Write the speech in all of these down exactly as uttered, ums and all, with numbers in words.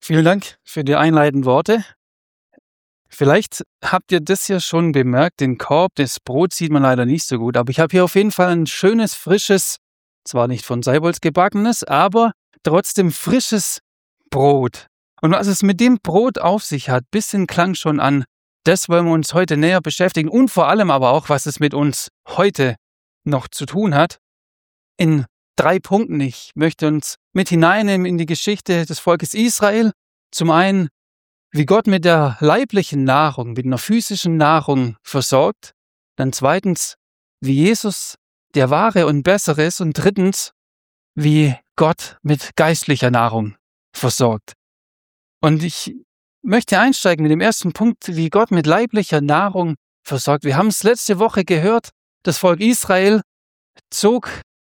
Vielen Dank für die einleitenden Worte. Vielleicht habt ihr das ja schon bemerkt, den Korb, das Brot sieht man leider nicht so gut, aber ich habe hier auf jeden Fall ein schönes, frisches, zwar nicht von Seibolz gebackenes, aber trotzdem frisches Brot. Und was es mit dem Brot auf sich hat, bisschen klang schon an, das wollen wir uns heute näher beschäftigen und vor allem aber auch, was es mit uns heute noch zu tun hat. In drei Punkten. Ich möchte uns mit hineinnehmen in die Geschichte des Volkes Israel. Zum einen, wie Gott mit der leiblichen Nahrung, mit einer physischen Nahrung versorgt. Dann zweitens, wie Jesus der wahre und bessere ist. Und drittens, wie Gott mit geistlicher Nahrung versorgt. Und ich möchte einsteigen mit dem ersten Punkt, wie Gott mit leiblicher Nahrung versorgt. Wir haben es letzte Woche gehört, das Volk Israel zog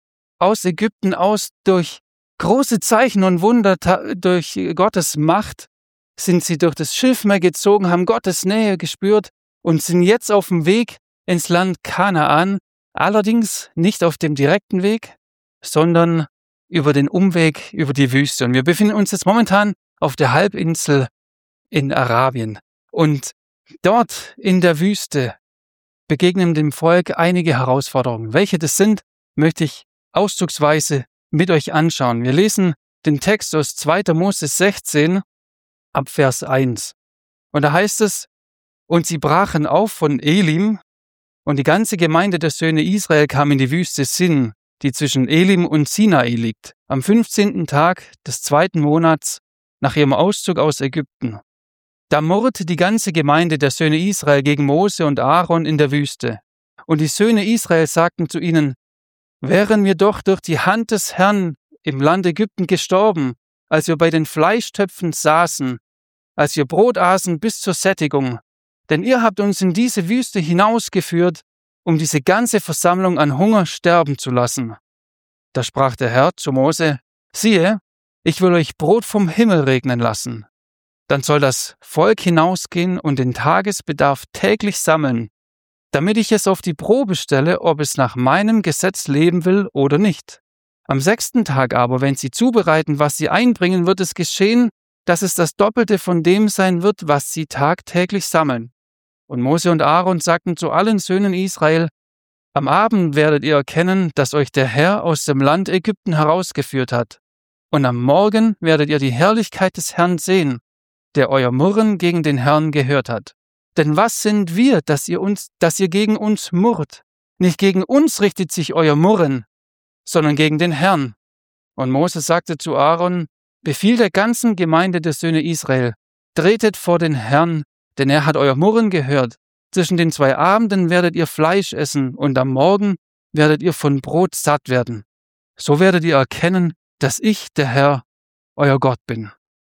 aus Ägypten aus durch große Zeichen und Wunder, durch Gottes Macht sind sie durch das Schilfmeer gezogen, haben Gottes Nähe gespürt und sind jetzt auf dem Weg ins Land Kanaan, allerdings nicht auf dem direkten Weg, sondern über den Umweg über die Wüste. Und wir befinden uns jetzt momentan auf der Halbinsel in Arabien. Und dort in der Wüste begegnen dem Volk einige Herausforderungen. Welche das sind, möchte ich auszugsweise mit euch anschauen. Wir lesen den Text aus zweiter Mose sechzehn ab Vers eins. Und da heißt es, und sie brachen auf von Elim, und die ganze Gemeinde der Söhne Israel kam in die Wüste Sin, die zwischen Elim und Sinai liegt, am fünfzehnten Tag des zweiten Monats nach ihrem Auszug aus Ägypten. Da murrte die ganze Gemeinde der Söhne Israel gegen Mose und Aaron in der Wüste. Und die Söhne Israel sagten zu ihnen, wären wir doch durch die Hand des Herrn im Land Ägypten gestorben, als wir bei den Fleischtöpfen saßen, als wir Brot aßen bis zur Sättigung. Denn ihr habt uns in diese Wüste hinausgeführt, um diese ganze Versammlung an Hunger sterben zu lassen. Da sprach der Herr zu Mose, siehe, ich will euch Brot vom Himmel regnen lassen. Dann soll das Volk hinausgehen und den Tagesbedarf täglich sammeln, damit ich es auf die Probe stelle, ob es nach meinem Gesetz leben will oder nicht. Am sechsten Tag aber, wenn sie zubereiten, was sie einbringen, wird es geschehen, dass es das Doppelte von dem sein wird, was sie tagtäglich sammeln. Und Mose und Aaron sagten zu allen Söhnen Israel, am Abend werdet ihr erkennen, dass euch der Herr aus dem Land Ägypten herausgeführt hat. Und am Morgen werdet ihr die Herrlichkeit des Herrn sehen, der euer Murren gegen den Herrn gehört hat. Denn was sind wir, dass ihr uns, dass ihr gegen uns murrt? Nicht gegen uns richtet sich euer Murren, sondern gegen den Herrn. Und Mose sagte zu Aaron, befiehl der ganzen Gemeinde der Söhne Israel, tretet vor den Herrn, denn er hat euer Murren gehört. Zwischen den zwei Abenden werdet ihr Fleisch essen und am Morgen werdet ihr von Brot satt werden. So werdet ihr erkennen, dass ich, der Herr, euer Gott bin.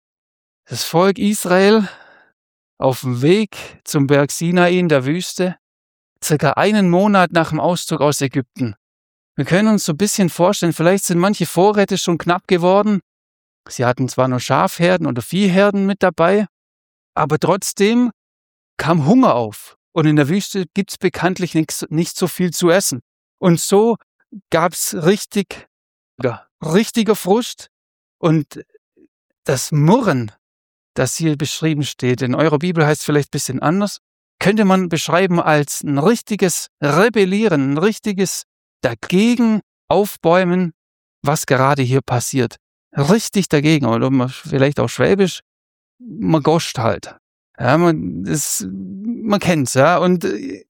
Das Volk Israel auf dem Weg zum Berg Sinai in der Wüste, circa einen Monat nach dem Auszug aus Ägypten. Wir können uns so ein bisschen vorstellen, vielleicht sind manche Vorräte schon knapp geworden. Sie hatten zwar nur Schafherden oder Viehherden mit dabei, aber trotzdem kam Hunger auf. Und in der Wüste gibt es bekanntlich nix, nicht so viel zu essen. Und so gab es richtig, ja, richtiger Frust und das Murren, das hier beschrieben steht, in eurer Bibel heißt es vielleicht ein bisschen anders, könnte man beschreiben als ein richtiges Rebellieren, ein richtiges dagegen aufbäumen, was gerade hier passiert. Richtig dagegen, oder vielleicht auch schwäbisch, man goscht halt. Ja, man, das, man kennt's, ja. Und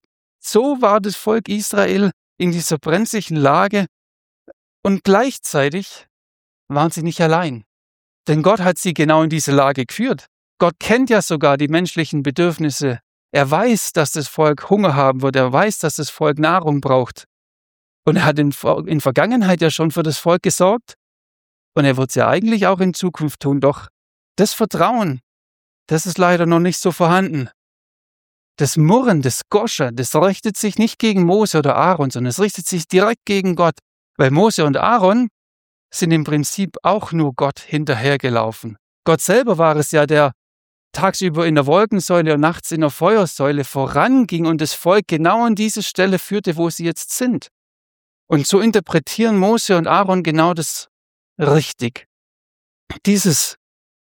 so war das Volk Israel in dieser brenzlichen Lage und gleichzeitig waren sie nicht allein. Denn Gott hat sie genau in diese Lage geführt. Gott kennt ja sogar die menschlichen Bedürfnisse. Er weiß, dass das Volk Hunger haben wird. Er weiß, dass das Volk Nahrung braucht. Und er hat in, in Vergangenheit ja schon für das Volk gesorgt. Und er wird es ja eigentlich auch in Zukunft tun. Doch das Vertrauen, das ist leider noch nicht so vorhanden. Das Murren, das Goschen, das richtet sich nicht gegen Mose oder Aaron, sondern es richtet sich direkt gegen Gott. Weil Mose und Aaron sind im Prinzip auch nur Gott hinterhergelaufen. Gott selber war es ja, der tagsüber in der Wolkensäule und nachts in der Feuersäule voranging und das Volk genau an diese Stelle führte, wo sie jetzt sind. Und so interpretieren Mose und Aaron genau das richtig. Dieses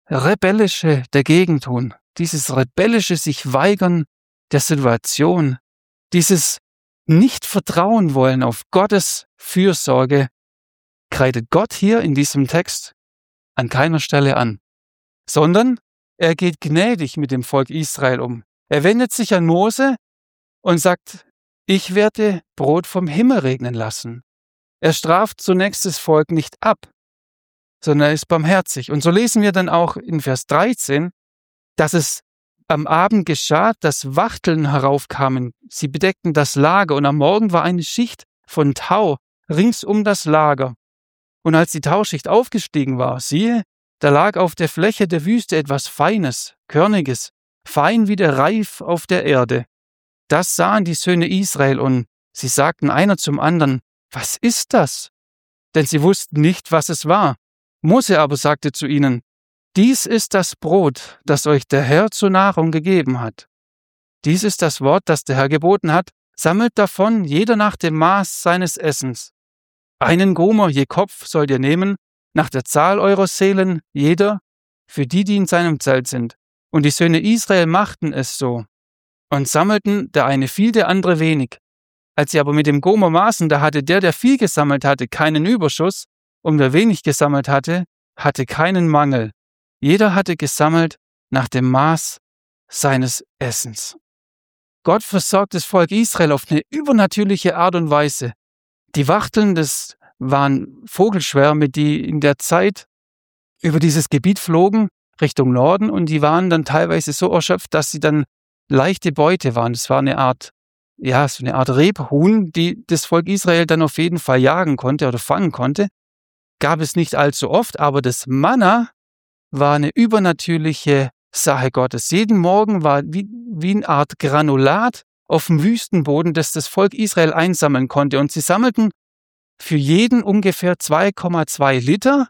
rebellische Dagegentun, dieses rebellische sich weigern der Situation, dieses nicht vertrauen wollen auf Gottes Fürsorge, kreidet Gott hier in diesem Text an keiner Stelle an, sondern er geht gnädig mit dem Volk Israel um. Er wendet sich an Mose und sagt, ich werde Brot vom Himmel regnen lassen. Er straft zunächst das Volk nicht ab, sondern er ist barmherzig. Und so lesen wir dann auch in Vers dreizehn, dass es am Abend geschah, dass Wachteln heraufkamen. Sie bedeckten das Lager und am Morgen war eine Schicht von Tau rings um das Lager. Und als die Tauschicht aufgestiegen war, siehe, da lag auf der Fläche der Wüste etwas Feines, Körniges, fein wie der Reif auf der Erde. Das sahen die Söhne Israel und sie sagten einer zum anderen, was ist das? Denn sie wussten nicht, was es war. Mose aber sagte zu ihnen, dies ist das Brot, das euch der Herr zur Nahrung gegeben hat. Dies ist das Wort, das der Herr geboten hat, sammelt davon jeder nach dem Maß seines Essens. Einen Gomer je Kopf sollt ihr nehmen, nach der Zahl eurer Seelen, jeder, für die, die in seinem Zelt sind. Und die Söhne Israel machten es so und sammelten, der eine viel, der andere wenig. Als sie aber mit dem Gomer maßen, da hatte der, der viel gesammelt hatte, keinen Überschuss, und wer wenig gesammelt hatte, hatte keinen Mangel. Jeder hatte gesammelt nach dem Maß seines Essens. Gott versorgt das Volk Israel auf eine übernatürliche Art und Weise. Die Wachteln, das waren Vogelschwärme, die in der Zeit über dieses Gebiet flogen, Richtung Norden, und die waren dann teilweise so erschöpft, dass sie dann leichte Beute waren. Das war eine Art, ja, so eine Art Rebhuhn, die das Volk Israel dann auf jeden Fall jagen konnte oder fangen konnte. Gab es nicht allzu oft, aber das Manna war eine übernatürliche Sache Gottes. Jeden Morgen war wie, wie eine Art Granulat auf dem Wüstenboden, das das Volk Israel einsammeln konnte. Und sie sammelten für jeden ungefähr zwei Komma zwei Liter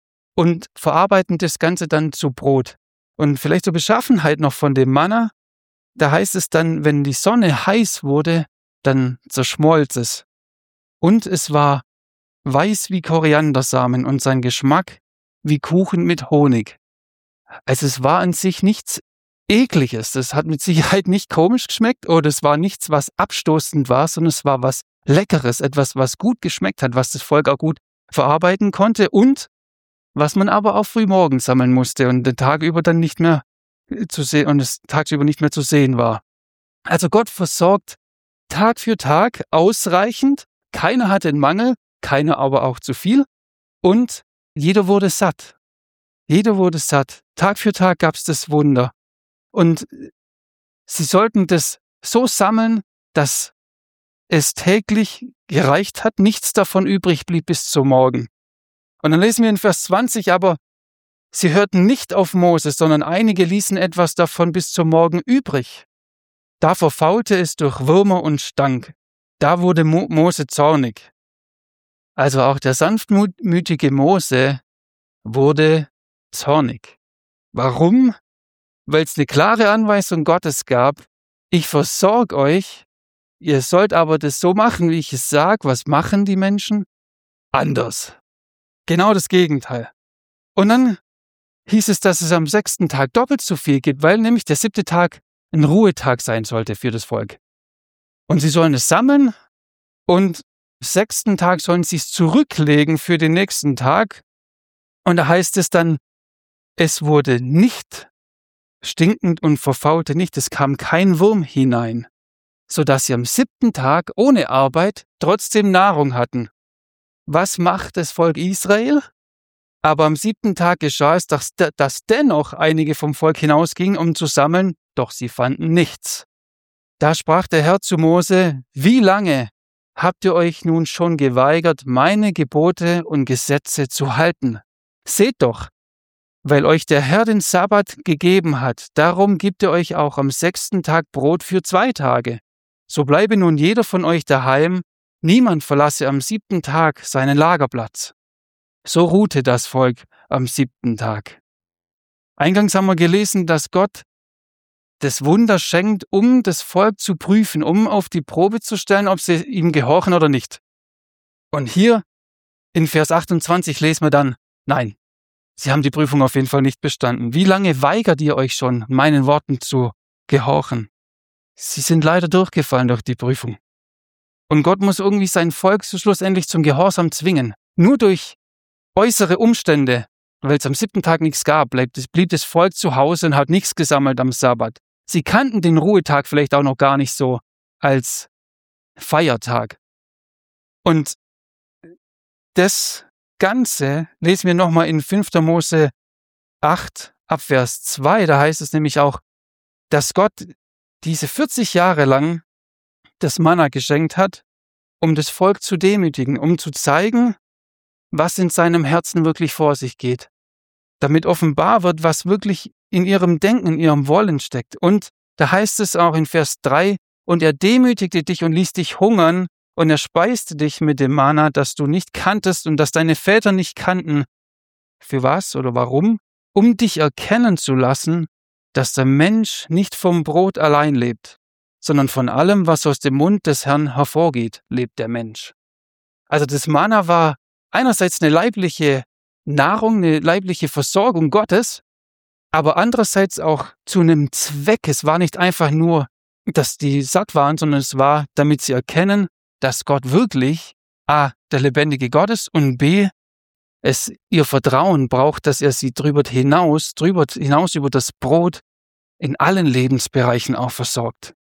und verarbeiten das Ganze dann zu Brot. Und vielleicht zur Beschaffenheit noch von dem Manna, da heißt es dann, wenn die Sonne heiß wurde, dann zerschmolz es. Und es war weiß wie Koriandersamen und sein Geschmack wie Kuchen mit Honig. Also es war an sich nichts Ekliges. Das hat mit Sicherheit nicht komisch geschmeckt oder es war nichts, was abstoßend war, sondern es war was Leckeres, etwas, was gut geschmeckt hat, was das Volk auch gut verarbeiten konnte und was man aber auch früh morgens sammeln musste und den Tag über dann nicht mehr zu sehen und es tagsüber nicht mehr zu sehen war. Also Gott versorgt Tag für Tag ausreichend, keiner hatte einen Mangel, keiner aber auch zu viel und jeder wurde satt. Jeder wurde satt. Tag für Tag gab es das Wunder. Und sie sollten das so sammeln, dass es täglich gereicht hat, nichts davon übrig blieb bis zum Morgen. Und dann lesen wir in Vers zwanzig, aber sie hörten nicht auf Mose, sondern einige ließen etwas davon bis zum Morgen übrig. Da verfaulte es durch Würmer und stank. Da wurde Mo- Mose zornig. Also auch der sanftmütige Mose wurde zornig. Warum? Weil es eine klare Anweisung Gottes gab, ich versorge euch, ihr sollt aber das so machen, wie ich es sage. Was machen die Menschen? Anders. Genau das Gegenteil. Und dann hieß es, dass es am sechsten Tag doppelt so viel gibt, weil nämlich der siebte Tag ein Ruhetag sein sollte für das Volk. Und sie sollen es sammeln und am sechsten Tag sollen sie es zurücklegen für den nächsten Tag. Und da heißt es dann, es wurde nicht stinkend und verfaulte nicht, es kam kein Wurm hinein, sodass sie am siebten Tag ohne Arbeit trotzdem Nahrung hatten. Was macht das Volk Israel? Aber am siebten Tag geschah es, dass, dass dennoch einige vom Volk hinausgingen, um zu sammeln, doch sie fanden nichts. Da sprach der Herr zu Mose, wie lange habt ihr euch nun schon geweigert, meine Gebote und Gesetze zu halten? Seht doch, weil euch der Herr den Sabbat gegeben hat, darum gibt er euch auch am sechsten Tag Brot für zwei Tage. So bleibe nun jeder von euch daheim, niemand verlasse am siebten Tag seinen Lagerplatz. So ruhte das Volk am siebten Tag. Eingangs haben wir gelesen, dass Gott das Wunder schenkt, um das Volk zu prüfen, um auf die Probe zu stellen, ob sie ihm gehorchen oder nicht. Und hier in Vers achtundzwanzig lesen wir dann, nein, Sie haben die Prüfung auf jeden Fall nicht bestanden. Wie lange weigert ihr euch schon, meinen Worten zu gehorchen? Sie sind leider durchgefallen durch die Prüfung. Und Gott muss irgendwie sein Volk so schlussendlich zum Gehorsam zwingen. Nur durch äußere Umstände, weil es am siebten Tag nichts gab, blieb das, blieb das Volk zu Hause und hat nichts gesammelt am Sabbat. Sie kannten den Ruhetag vielleicht auch noch gar nicht so als Feiertag. Und das Ganze lesen wir nochmal in fünfter Mose acht, Abvers zwei. Da heißt es nämlich auch, dass Gott diese vierzig Jahre lang das Manna geschenkt hat, um das Volk zu demütigen, um zu zeigen, was in seinem Herzen wirklich vor sich geht. Damit offenbar wird, was wirklich in ihrem Denken, in ihrem Wollen steckt. Und da heißt es auch in Vers drei, und er demütigte dich und ließ dich hungern, und er speiste dich mit dem Manna, das du nicht kanntest und das deine Väter nicht kannten. Für was oder warum? Um dich erkennen zu lassen, dass der Mensch nicht vom Brot allein lebt, sondern von allem, was aus dem Mund des Herrn hervorgeht, lebt der Mensch. Also das Manna war einerseits eine leibliche Nahrung, eine leibliche Versorgung Gottes, aber andererseits auch zu einem Zweck. Es war nicht einfach nur, dass die satt waren, sondern es war, damit sie erkennen, dass Gott wirklich A, der lebendige Gott ist und B, es ihr Vertrauen braucht, dass er sie drüber hinaus, drüber hinaus über das Brot in allen Lebensbereichen auch versorgt.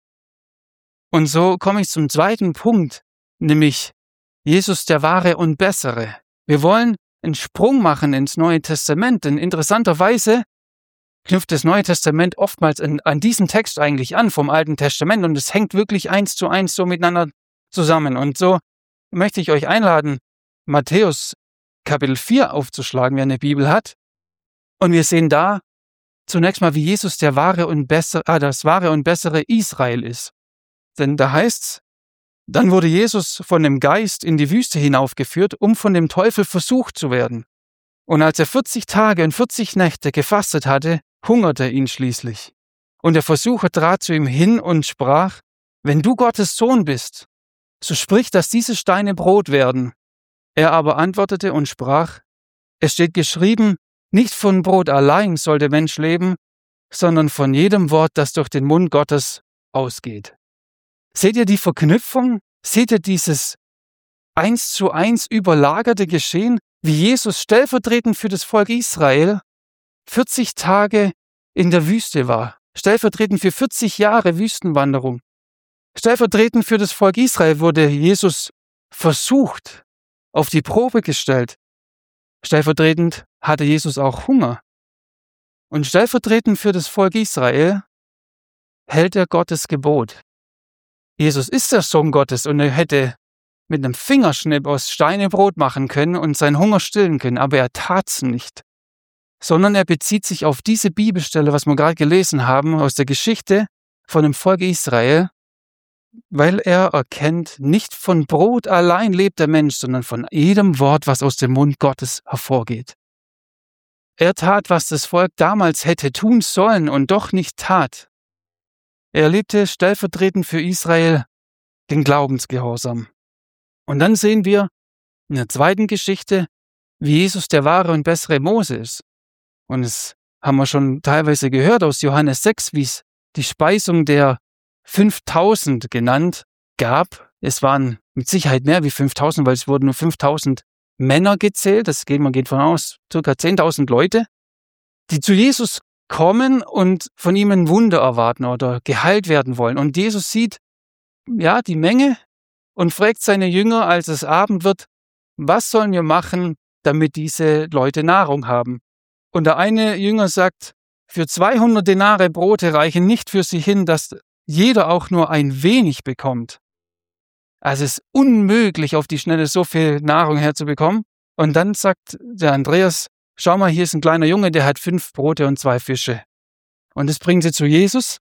Und so komme ich zum zweiten Punkt, nämlich Jesus der Wahre und Bessere. Wir wollen einen Sprung machen ins Neue Testament, denn interessanterweise knüpft das Neue Testament oftmals an, an diesen Text eigentlich an vom Alten Testament und es hängt wirklich eins zu eins so miteinander zusammen. Und so möchte ich euch einladen, Matthäus Kapitel vier aufzuschlagen, wer eine Bibel hat. Und wir sehen da zunächst mal, wie Jesus der wahre und bessere, ah, das wahre und bessere Israel ist. Denn da heißt's, dann wurde Jesus von dem Geist in die Wüste hinaufgeführt, um von dem Teufel versucht zu werden. Und als er vierzig Tage und vierzig Nächte gefastet hatte, hungerte ihn schließlich. Und der Versucher trat zu ihm hin und sprach, wenn du Gottes Sohn bist, so sprich, dass diese Steine Brot werden. Er aber antwortete und sprach, es steht geschrieben, nicht von Brot allein soll der Mensch leben, sondern von jedem Wort, das durch den Mund Gottes ausgeht. Seht ihr die Verknüpfung? Seht ihr dieses eins zu eins überlagerte Geschehen, wie Jesus stellvertretend für das Volk Israel vierzig Tage in der Wüste war, stellvertretend für vierzig Jahre Wüstenwanderung. Stellvertretend für das Volk Israel wurde Jesus versucht, auf die Probe gestellt. Stellvertretend hatte Jesus auch Hunger. Und stellvertretend für das Volk Israel hält er Gottes Gebot. Jesus ist der Sohn Gottes und er hätte mit einem Fingerschnipp aus Steine Brot machen können und seinen Hunger stillen können, aber er tat's nicht. Sondern er bezieht sich auf diese Bibelstelle, was wir gerade gelesen haben, aus der Geschichte von dem Volk Israel, weil er erkennt, nicht von Brot allein lebt der Mensch, sondern von jedem Wort, was aus dem Mund Gottes hervorgeht. Er tat, was das Volk damals hätte tun sollen und doch nicht tat. Er lebte stellvertretend für Israel den Glaubensgehorsam. Und dann sehen wir in der zweiten Geschichte, wie Jesus der wahre und bessere Mose ist. Und das haben wir schon teilweise gehört aus Johannes sechs, wie es die Speisung der fünftausend genannt gab. Es waren mit Sicherheit mehr wie fünftausend, weil es wurden nur fünftausend Männer gezählt. Das geht, man geht von aus, ca. zehntausend Leute, die zu Jesus kommen und von ihm ein Wunder erwarten oder geheilt werden wollen. Und Jesus sieht, ja, die Menge und fragt seine Jünger, als es Abend wird, was sollen wir machen, damit diese Leute Nahrung haben? Und der eine Jünger sagt, für zweihundert Denare Brote reichen nicht für sie hin, dass jeder auch nur ein wenig bekommt. Also es ist unmöglich, auf die Schnelle so viel Nahrung herzubekommen. Und dann sagt der Andreas, schau mal, hier ist ein kleiner Junge, der hat fünf Brote und zwei Fische. Und das bringen sie zu Jesus.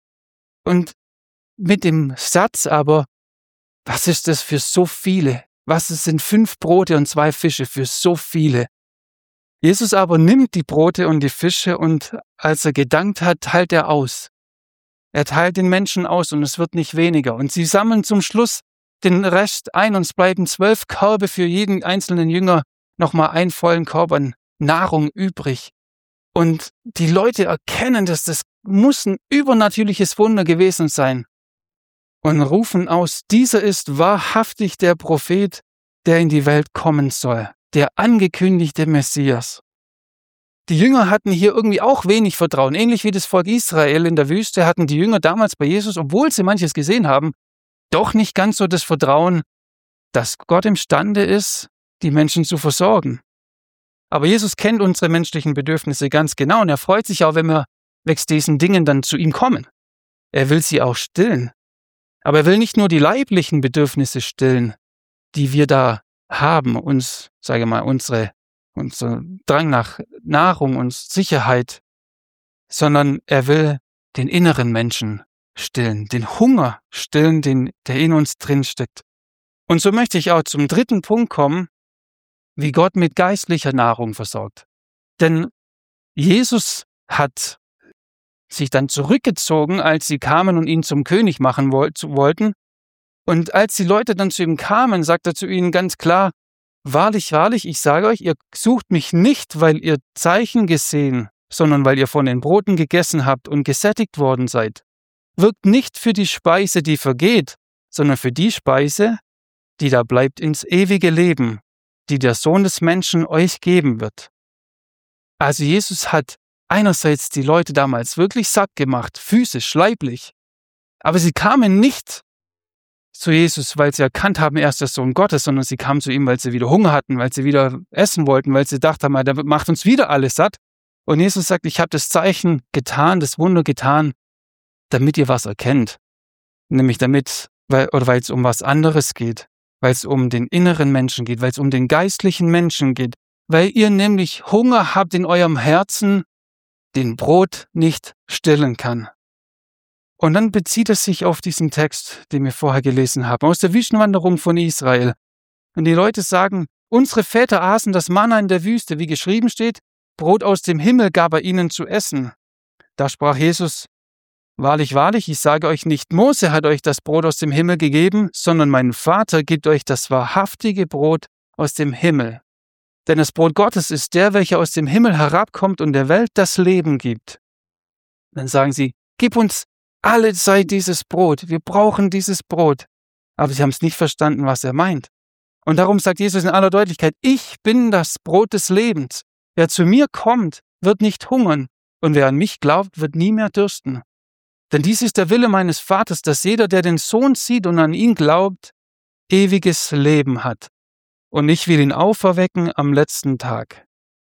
Und mit dem Satz aber, was ist das für so viele? Was sind fünf Brote und zwei Fische für so viele? Jesus aber nimmt die Brote und die Fische und als er gedankt hat, teilt er aus. Er teilt den Menschen aus und es wird nicht weniger. Und sie sammeln zum Schluss den Rest ein und es bleiben zwölf Körbe für jeden einzelnen Jünger, nochmal einen vollen Korb an Nahrung übrig. Und die Leute erkennen, dass das muss ein übernatürliches Wunder gewesen sein. Und rufen aus, dieser ist wahrhaftig der Prophet, der in die Welt kommen soll, der angekündigte Messias. Die Jünger hatten hier irgendwie auch wenig Vertrauen. Ähnlich wie das Volk Israel in der Wüste hatten die Jünger damals bei Jesus, obwohl sie manches gesehen haben, doch nicht ganz so das Vertrauen, dass Gott imstande ist, die Menschen zu versorgen. Aber Jesus kennt unsere menschlichen Bedürfnisse ganz genau und er freut sich auch, wenn wir wegen diesen Dingen dann zu ihm kommen. Er will sie auch stillen. Aber er will nicht nur die leiblichen Bedürfnisse stillen, die wir da haben, uns, sage mal, unsere, unser Drang nach Nahrung und Sicherheit, sondern er will den inneren Menschen stillen, den Hunger stillen, den, der in uns drin steckt. Und so möchte ich auch zum dritten Punkt kommen, wie Gott mit geistlicher Nahrung versorgt. Denn Jesus hat sich dann zurückgezogen, als sie kamen und ihn zum König machen wollten. Und als die Leute dann zu ihm kamen, sagt er zu ihnen ganz klar, wahrlich, wahrlich, ich sage euch, ihr sucht mich nicht, weil ihr Zeichen gesehen, sondern weil ihr von den Broten gegessen habt und gesättigt worden seid. Wirkt nicht für die Speise, die vergeht, sondern für die Speise, die da bleibt ins ewige Leben, die der Sohn des Menschen euch geben wird. Also Jesus hat einerseits die Leute damals wirklich satt gemacht, physisch, leiblich, aber sie kamen nicht zu Jesus, weil sie erkannt haben, er ist der Sohn Gottes, sondern sie kamen zu ihm, weil sie wieder Hunger hatten, weil sie wieder essen wollten, weil sie dachten, der macht uns wieder alles satt. Und Jesus sagt, ich habe das Zeichen getan, das Wunder getan, damit ihr was erkennt. Nämlich damit, weil, oder weil es um was anderes geht, weil es um den inneren Menschen geht, weil es um den geistlichen Menschen geht, weil ihr nämlich Hunger habt in eurem Herzen, den Brot nicht stillen kann. Und dann bezieht es sich auf diesen Text, den wir vorher gelesen haben, aus der Wüstenwanderung von Israel. Und die Leute sagen, unsere Väter aßen das Manna in der Wüste, wie geschrieben steht, Brot aus dem Himmel gab er ihnen zu essen. Da sprach Jesus, wahrlich, wahrlich, ich sage euch nicht, Mose hat euch das Brot aus dem Himmel gegeben, sondern mein Vater gibt euch das wahrhaftige Brot aus dem Himmel. Denn das Brot Gottes ist der, welcher aus dem Himmel herabkommt und der Welt das Leben gibt. Dann sagen sie, gib uns alle Zeit dieses Brot, wir brauchen dieses Brot. Aber sie haben es nicht verstanden, was er meint. Und darum sagt Jesus in aller Deutlichkeit, ich bin das Brot des Lebens. Wer zu mir kommt, wird nicht hungern, und wer an mich glaubt, wird nie mehr dürsten. Denn dies ist der Wille meines Vaters, dass jeder, der den Sohn sieht und an ihn glaubt, ewiges Leben hat. Und ich will ihn auferwecken am letzten Tag.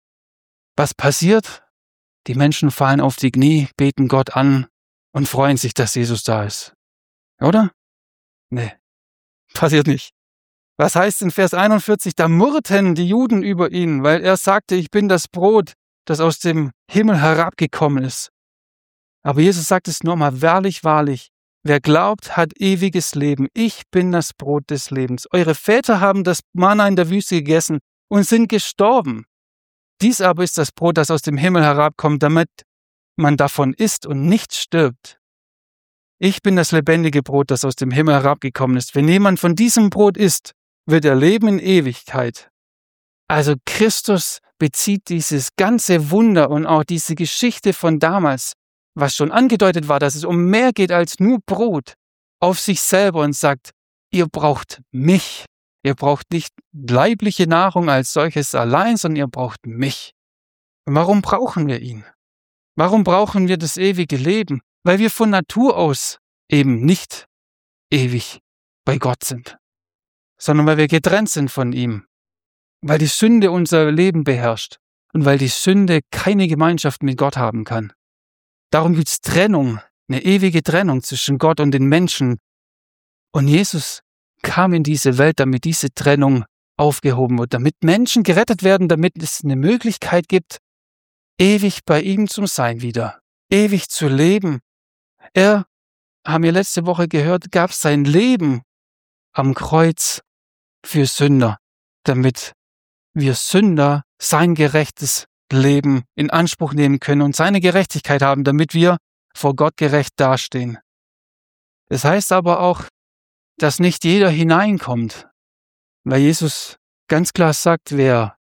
Was passiert? Die Menschen fallen auf die Knie, beten Gott an und freuen sich, dass Jesus da ist. Oder? Nee, passiert nicht. Was heißt in Vers einundvierzig? Da murrten die Juden über ihn, weil er sagte, ich bin das Brot, das aus dem Himmel herabgekommen ist. Aber Jesus sagt es nochmal, wahrlich, wahrlich, wer glaubt, hat ewiges Leben. Ich bin das Brot des Lebens. Eure Väter haben das Manna in der Wüste gegessen und sind gestorben. Dies aber ist das Brot, das aus dem Himmel herabkommt, damit man davon isst und nicht stirbt. Ich bin das lebendige Brot, das aus dem Himmel herabgekommen ist. Wenn jemand von diesem Brot isst, wird er leben in Ewigkeit. Also Christus bezieht dieses ganze Wunder und auch diese Geschichte von damals, was schon angedeutet war, dass es um mehr geht als nur Brot, auf sich selber und sagt, ihr braucht mich. Ihr braucht nicht leibliche Nahrung als solches allein, sondern ihr braucht mich. Und warum brauchen wir ihn? Warum brauchen wir das ewige Leben? Weil wir von Natur aus eben nicht ewig bei Gott sind, sondern weil wir getrennt sind von ihm, weil die Sünde unser Leben beherrscht und weil die Sünde keine Gemeinschaft mit Gott haben kann. Darum gibt es Trennung, eine ewige Trennung zwischen Gott und den Menschen. Und Jesus kam in diese Welt, damit diese Trennung aufgehoben wird, damit Menschen gerettet werden, damit es eine Möglichkeit gibt, ewig bei ihm zu sein wieder, ewig zu leben. Er, haben wir letzte Woche gehört, gab sein Leben am Kreuz für Sünder, damit wir Sünder sein gerechtes Leben in Anspruch nehmen können und seine Gerechtigkeit haben, damit wir vor Gott gerecht dastehen. Das heißt aber auch, dass nicht jeder hineinkommt, weil Jesus ganz klar sagt, wer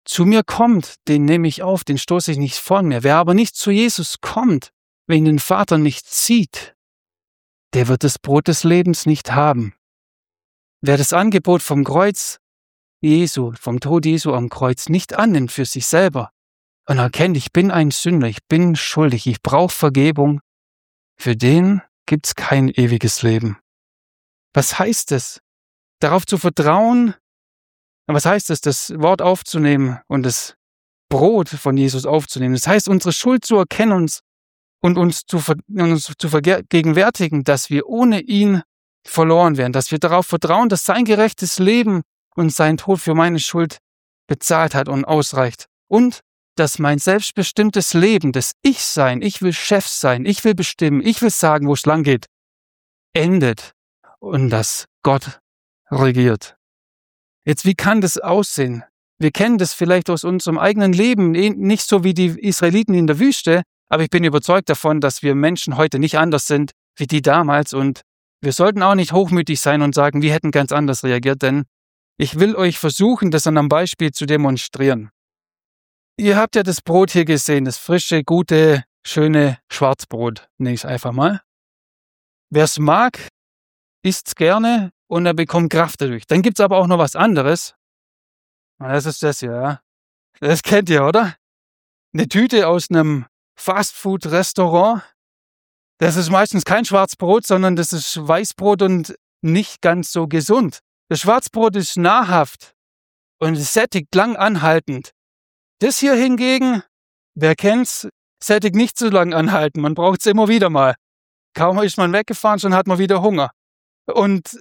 zu mir kommt, den nehme ich auf, den stoße ich nicht von mir. Wer aber nicht zu Jesus kommt, wer ihn den Vater nicht sieht, der wird das Brot des Lebens nicht haben. Wer das Angebot vom Kreuz Jesu, vom Tod Jesu am Kreuz nicht annimmt für sich selber und erkennt, ich bin ein Sünder, ich bin schuldig, ich brauche Vergebung, für den gibt's kein ewiges Leben. Was heißt es? Darauf zu vertrauen? Was heißt es, das Wort aufzunehmen und das Brot von Jesus aufzunehmen? Das heißt, unsere Schuld zu erkennen und, und uns zu, ver, uns zu vergegenwärtigen, dass wir ohne ihn verloren werden, dass wir darauf vertrauen, dass sein gerechtes Leben und sein Tod für meine Schuld bezahlt hat und ausreicht. Und dass mein selbstbestimmtes Leben, das Ich-Sein, ich will Chef sein, ich will bestimmen, ich will sagen, wo es lang geht, endet und dass Gott regiert. Jetzt, wie kann das aussehen? Wir kennen das vielleicht aus unserem eigenen Leben, nicht so wie die Israeliten in der Wüste, aber ich bin überzeugt davon, dass wir Menschen heute nicht anders sind wie die damals und wir sollten auch nicht hochmütig sein und sagen, wir hätten ganz anders reagiert, denn ich will euch versuchen, das an einem Beispiel zu demonstrieren. Ihr habt ja das Brot hier gesehen, das frische, gute, schöne Schwarzbrot, nenne ich es einfach mal. Wer es mag, isst es gerne und er bekommt Kraft dadurch. Dann gibt es aber auch noch was anderes. Das ist das hier, ja. Das kennt ihr, oder? Eine Tüte aus einem Fastfood-Restaurant. Das ist meistens kein Schwarzbrot, sondern das ist Weißbrot und nicht ganz so gesund. Das Schwarzbrot ist nahrhaft und sättigt lang anhaltend. Das hier hingegen, wer kennt's, sättigt nicht so lang anhalten. Man braucht es immer wieder mal. Kaum ist man weggefahren, schon hat man wieder Hunger. Und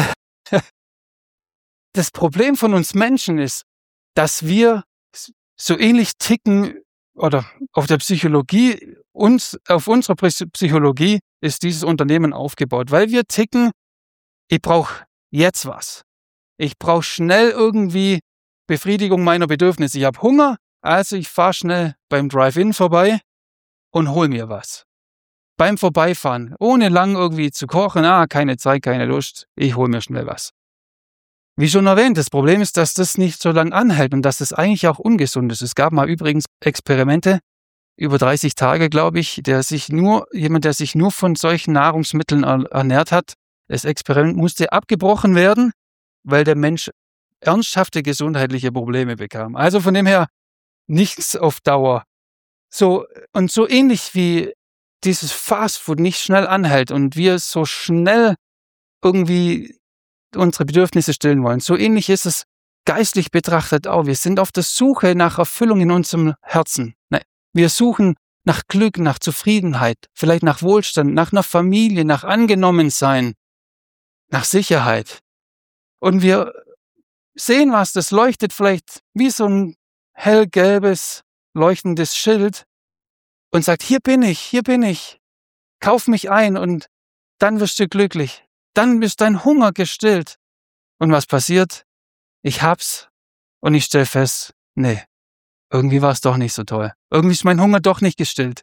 das Problem von uns Menschen ist, dass wir so ähnlich ticken oder auf der Psychologie, uns, auf unserer Psychologie ist dieses Unternehmen aufgebaut, weil wir ticken, ich brauche jetzt was. Ich brauche schnell irgendwie Befriedigung meiner Bedürfnisse. Ich habe Hunger, also ich fahre schnell beim Drive-In vorbei und hol mir was. Beim Vorbeifahren, ohne lang irgendwie zu kochen, ah, keine Zeit, keine Lust, ich hol mir schnell was. Wie schon erwähnt, das Problem ist, dass das nicht so lange anhält und dass das eigentlich auch ungesund ist. Es gab mal übrigens Experimente, über dreißig Tage, glaube ich, der sich nur, jemand, der sich nur von solchen Nahrungsmitteln ernährt hat. Das Experiment musste abgebrochen werden, weil der Mensch ernsthafte gesundheitliche Probleme bekam. Also von dem her nichts auf Dauer. So, und so ähnlich wie dieses Fastfood nicht schnell anhält und wir so schnell irgendwie unsere Bedürfnisse stillen wollen, so ähnlich ist es geistlich betrachtet auch. Wir sind auf der Suche nach Erfüllung in unserem Herzen. Wir suchen nach Glück, nach Zufriedenheit, vielleicht nach Wohlstand, nach einer Familie, nach Angenommensein, nach Sicherheit. Und wir sehen was, das leuchtet vielleicht wie so ein hellgelbes, leuchtendes Schild und sagt, hier bin ich, hier bin ich, kauf mich ein und dann wirst du glücklich. Dann ist dein Hunger gestillt. Und was passiert? Ich hab's und ich stell fest, nee, irgendwie war es doch nicht so toll. Irgendwie ist mein Hunger doch nicht gestillt.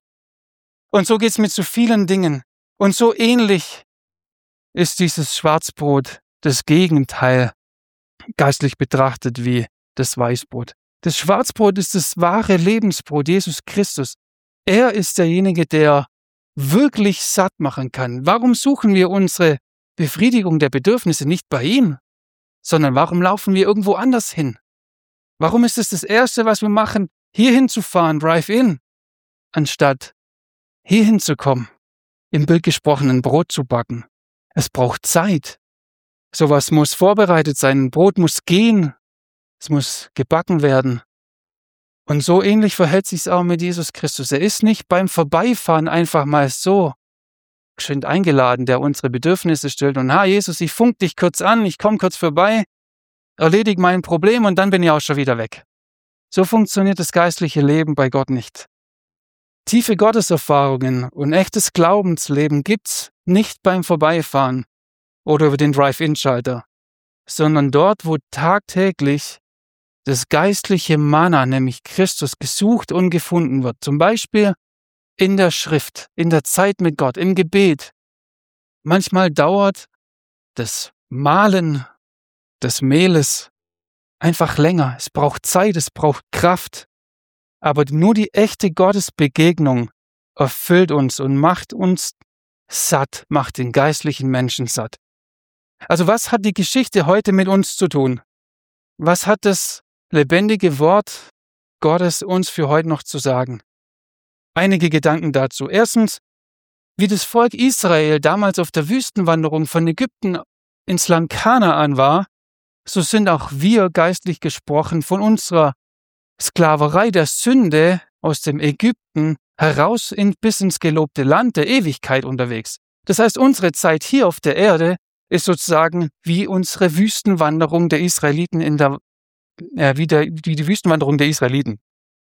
Und so geht's mit so vielen Dingen. Und so ähnlich ist dieses Schwarzbrot das Gegenteil geistlich betrachtet wie das Weißbrot. Das Schwarzbrot ist das wahre Lebensbrot, Jesus Christus. Er ist derjenige, der wirklich satt machen kann. Warum suchen wir unsere Befriedigung der Bedürfnisse nicht bei ihm, sondern warum laufen wir irgendwo anders hin? Warum ist es das Erste, was wir machen, hierhin zu fahren, Drive-In, anstatt hierhin zu kommen, im Bild gesprochen ein Brot zu backen? Es braucht Zeit. Sowas muss vorbereitet sein. Ein Brot muss gehen. Es muss gebacken werden. Und so ähnlich verhält sich's auch mit Jesus Christus. Er ist nicht beim Vorbeifahren einfach mal so geschwind eingeladen, der unsere Bedürfnisse stillt. Und ha, Jesus, ich funk dich kurz an, ich komme kurz vorbei, erledige mein Problem und dann bin ich auch schon wieder weg. So funktioniert das geistliche Leben bei Gott nicht. Tiefe Gotteserfahrungen und echtes Glaubensleben gibt's nicht beim Vorbeifahren oder über den Drive-In-Schalter, sondern dort, wo tagtäglich das geistliche Manna, nämlich Christus, gesucht und gefunden wird. Zum Beispiel in der Schrift, in der Zeit mit Gott, im Gebet. Manchmal dauert das Mahlen des Mehles einfach länger. Es braucht Zeit, es braucht Kraft. Aber nur die echte Gottesbegegnung erfüllt uns und macht uns satt, macht den geistlichen Menschen satt. Also was hat die Geschichte heute mit uns zu tun? Was hat das lebendige Wort Gottes uns für heute noch zu sagen? Einige Gedanken dazu. Erstens, wie das Volk Israel damals auf der Wüstenwanderung von Ägypten ins Land Kanaan war, so sind auch wir geistlich gesprochen von unserer Sklaverei der Sünde aus dem Ägypten heraus in, bis ins gelobte Land der Ewigkeit unterwegs. Das heißt, unsere Zeit hier auf der Erde ist sozusagen wie unsere Wüstenwanderung der Israeliten in der, äh, wie, der, wie die Wüstenwanderung der Israeliten.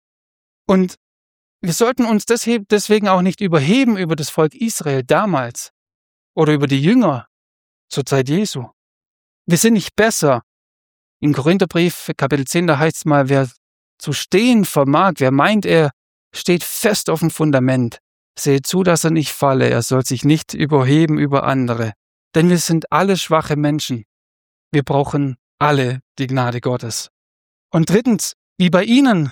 Und wir sollten uns deswegen auch nicht überheben über das Volk Israel damals oder über die Jünger zur Zeit Jesu. Wir sind nicht besser. Im Korintherbrief, Kapitel zehn, da heißt es mal, wer zu stehen vermag, wer meint, er steht fest auf dem Fundament, sehe zu, dass er nicht falle, er soll sich nicht überheben über andere. Denn wir sind alle schwache Menschen. Wir brauchen alle die Gnade Gottes. Und drittens, wie bei Ihnen,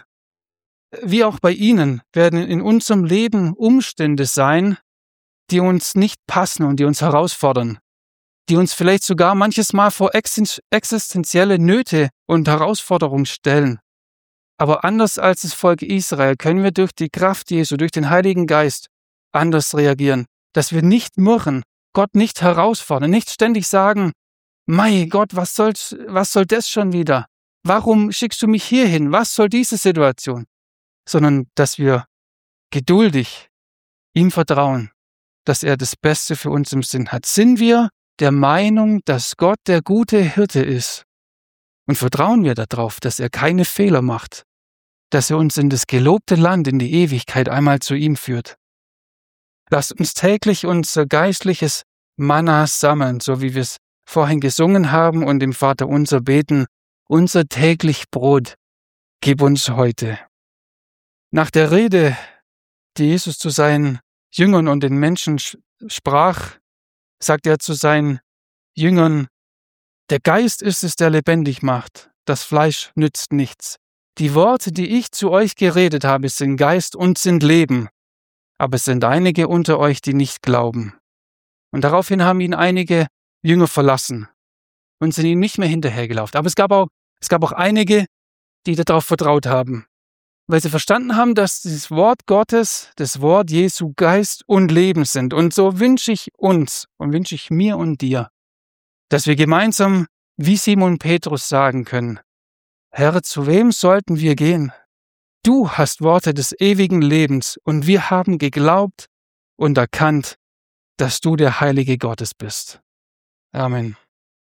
wie auch bei Ihnen, werden in unserem Leben Umstände sein, die uns nicht passen und die uns herausfordern, die uns vielleicht sogar manches Mal vor existenzielle Nöte und Herausforderungen stellen. Aber anders als das Volk Israel können wir durch die Kraft Jesu, durch den Heiligen Geist anders reagieren, dass wir nicht murren, Gott nicht herausfordern, nicht ständig sagen, mein Gott, was soll, was soll das schon wieder? Warum schickst du mich hierhin? Was soll diese Situation? Sondern, dass wir geduldig ihm vertrauen, dass er das Beste für uns im Sinn hat. Sind wir der Meinung, dass Gott der gute Hirte ist? Und vertrauen wir darauf, dass er keine Fehler macht, dass er uns in das gelobte Land, in die Ewigkeit einmal zu ihm führt. Lasst uns täglich unser geistliches Manna sammeln, so wie wir es vorhin gesungen haben und im Vater unser beten, unser täglich Brot, gib uns heute. Nach der Rede, die Jesus zu seinen Jüngern und den Menschen sprach, sagt er zu seinen Jüngern, der Geist ist es, der lebendig macht, das Fleisch nützt nichts. Die Worte, die ich zu euch geredet habe, sind Geist und sind Leben. Aber es sind einige unter euch, die nicht glauben. Und daraufhin haben ihn einige Jünger verlassen und sind ihm nicht mehr hinterhergelaufen. Aber es gab auch, es gab auch einige, die darauf vertraut haben, weil sie verstanden haben, dass das Wort Gottes, das Wort Jesu Geist und Leben sind. Und so wünsche ich uns und wünsche ich mir und dir, dass wir gemeinsam wie Simon Petrus sagen können, Herr, zu wem sollten wir gehen? Du hast Worte des ewigen Lebens und wir haben geglaubt und erkannt, dass du der Heilige Gottes bist. Amen.